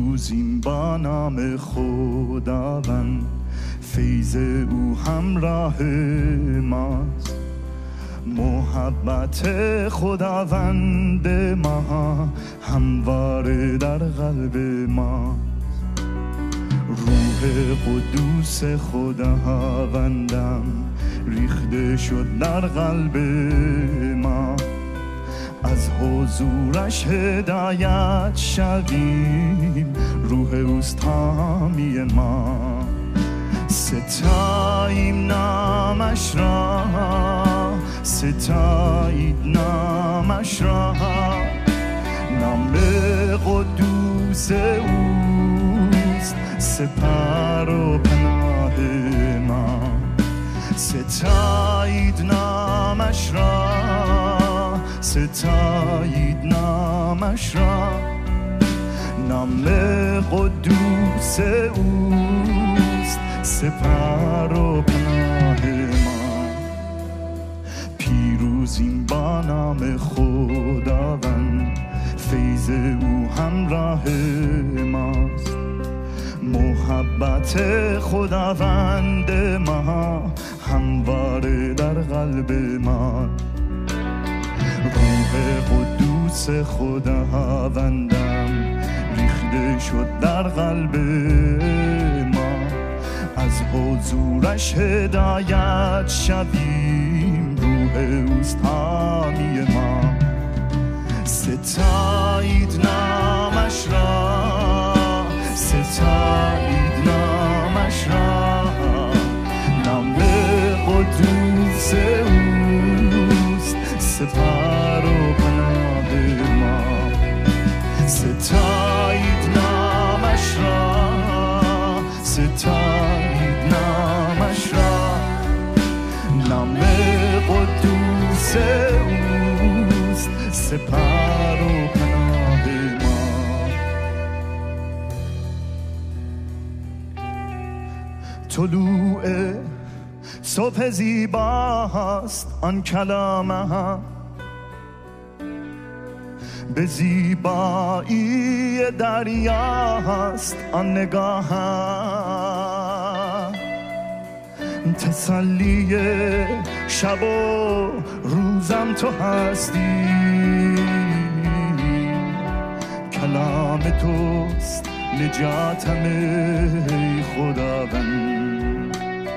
پیروزیم با نام خداوند، فیض او همراه ماست. محبت خداوند ما همواره در قلب ماست. روح قدوس خداوندم ریخته شد در قلب ما، از حضورش هدایت شویم، روح اوست حامی ما. ستاییم نامش را، ستایید نامش را، نام قدوس اوست سپر و پناه ما. ستایید نامش را، ستایید نامش را، نام قدوس اوست سپر و پناه ما. پیروزیم با نام خداوند، فیض او همراه ماست. محبت خداوند ما همواره در قلب ما. روح قدوس خداوندم ریخته شد در قلب ما، از حضورش هدایت شویم، روح اوست حامی ما. ستایید نامش را، ستایید نامش را، نام قدوس اوست سپر و پناه ما. ستایید نامش را، ستایید نامش را، نام قدوس اوست سپر و پناه ما. طلوع صبح زیباست آن کلامه، به زیبایی دریاست آن نگاه. تسلی شب و روزم تو هستی، کلام توست نجاتم ای خداوند.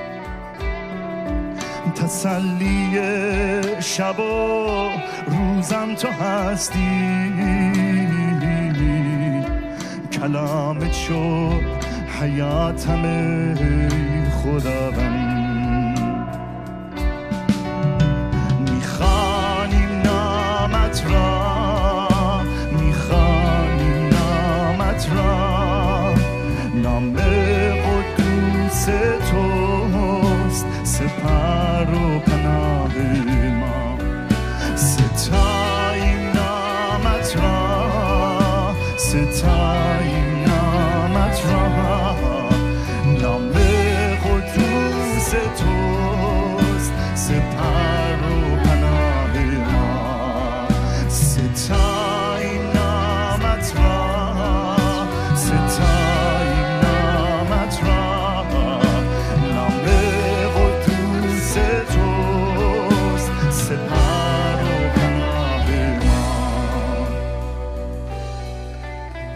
تسلی شب و روزم تو هستی، کلامت شد حیاتم ای خداوند. میخوانیم نامت را، میخوانیم نامت را، نام قدوس توست سپر و پناه